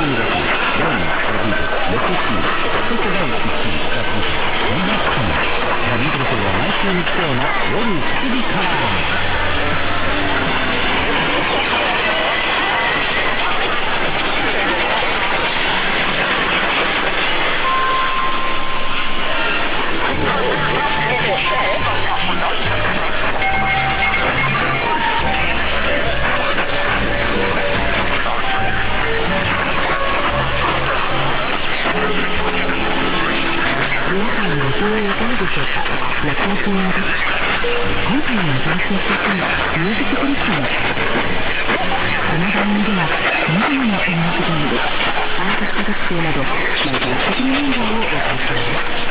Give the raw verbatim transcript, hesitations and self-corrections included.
にだいにラジオ、レコシー、そしてだいいちいが今回、こんな期間ザ・ビートルズは毎週日曜の夜しちじから。 皆さんはご機嫌いかがでしょうか。夏休みです。今回の新しい曲はミュージッククリスチャンです。この番組ではさまざまな音楽ジャンル、アーティスト特集など毎回素敵なメンバーをお送りします。